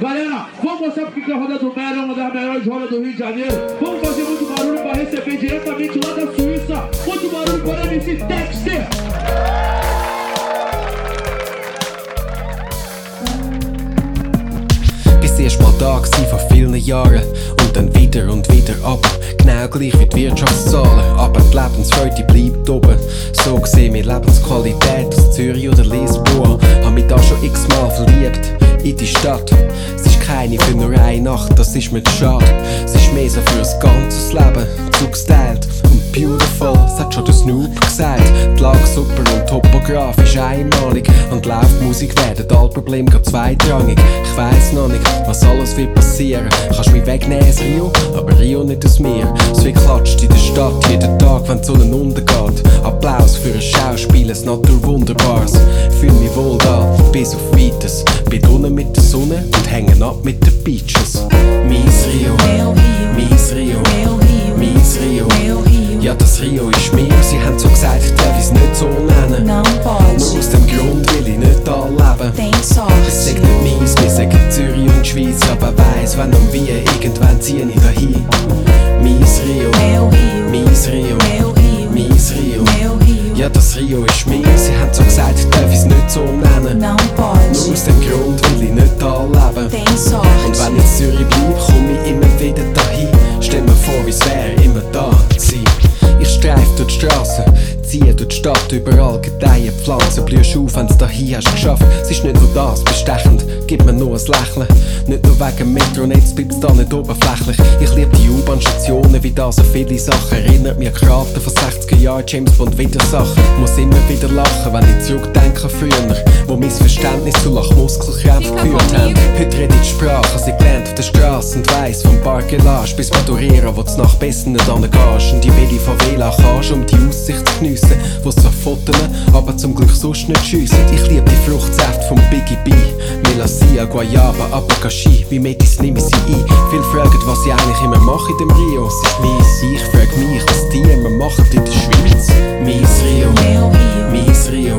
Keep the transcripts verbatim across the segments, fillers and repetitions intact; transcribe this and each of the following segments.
Galera, vamos mostrar porque que a Roda do Melo é uma das melhores rodas do Rio de Janeiro. Vamos fazer muito barulho pra receber diretamente lá da Suíça. Muito barulho para M C Dexter. Bis erst mal da gsi vor vielen Jahren und dann wieder und wieder ab. Genau gleich wie die Wirtschaftszahlen, aber die Lebensfreude bleibt oben. So gesehen meine Lebensqualität aus Zürich oder Lisboa. Hab mich da schon x-mal verliebt in die Stadt. Es ist keine für nur eine Nacht, das ist mir zu schade. Es ist mehr so für ein ganzes Leben zugestylt und beautiful, das hat schon der Snoop gesagt. Die Lage super und topografisch einmalig und Laufmusik werden all Probleme gar zweitrangig. Ich weiss noch nicht, was alles wird passieren. Kannst mich wegnehmen, Rio, aber Rio nicht aus mir. Es wird klatscht in der Stadt jeden Tag, wenn die Sonne untergeht. Applaus für ein Schauspiel, ein Naturwunderbares. Fühl mich wohl da, bis auf Weites. Bin unten mit der Sonne und hängen ab mit den Beaches. Mies Rio, mies Rio, mies Rio. Ja, das Rio ist mir, sie haben so gesagt, ich darf es nicht so nennen. Nur aus dem Grund will ich nicht da leben. Es sagt nicht mies, wir sagen Zürich und Schweiz, aber weiss, wenn und wie, irgendwann zieh ich dahin. Mies Rio, mies Rio, mies Rio. Ja, das Rio ist mir, sie haben so gesagt, ich darf es nicht so nennen. Nur aus dem Grund will ich nicht da leben. Und wenn ich in Zürich bleib, komm ich immer wieder dahin. Stell mir vor, wie's wär, immer da zu sein. Ich streif durch die Straßen, ziehe durch die Stadt, überall gedeihen Pflanzen. Blühst auf, wenn's dahin hast geschafft. Es ist nicht nur das, bestechend, gib mir nur ein Lächeln. Nicht nur wegen Metronetz, bleibt's da nicht oberflächlich. Ich lieb die U-Bahn-Stationen, wie das an viele Sachen. Erinnert mich an Karten von sechziger Jahren, James Bond wieder Sachen. Muss immer wieder lachen, wenn ich zurückdenke an früher, wo Missverständnis zu Lachmuskelkrämpfen geführt haben. Heute rede ich die Sprache, als ich gelernt auf der Straße und weiss vom Bargelage bis Madureira, wo du nach Besten nicht angehst. Und in welche Favela kannst, um die Aussicht zu geniessen, wo zwar fotonen, aber zum Glück sonst nicht schiessen. Ich lieb die Fruchtsäfte vom Biggie B, Melasia, Guayaba, Abacaxi, wie Metis nehme ich sie ein. Viele fragen, was ich eigentlich immer mache in dem Rio, es ist mies. Ich frag mich, was die immer machen in der Schweiz. Mies Rio, mies Rio,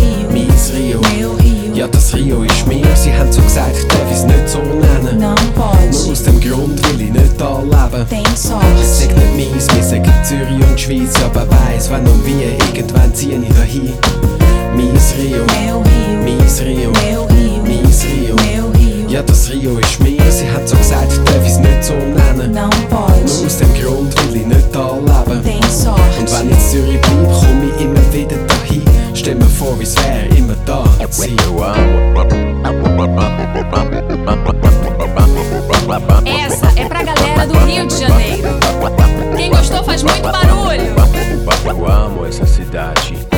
mies Rio. Ja, das Rio ist mir, sie haben so gesagt, ich darf es nicht so nennen. Nur aus dem Grund will ich nicht da leben. Es sagt nicht mies, wir sagen Zürich und Schweiz, aber weiss, wenn und wie, irgendwann zieh ich dahin. Mies Rio, mies Rio, mies Rio. Ja, das Rio ist mir, sie haben so gesagt, ich darf es nicht so nennen. Nur aus dem Grund will ich nicht da leben. Und wenn ich in Zürich bleib, komm ich immer wieder dahin. Stell mir vor, wie's wär, immer da zu sein. Essa é pra galera do Rio de Janeiro. Quem gostou faz muito barulho. Eu amo essa cidade.